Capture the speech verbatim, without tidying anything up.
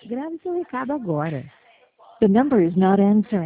Grave seu recado agora. The number is not answering.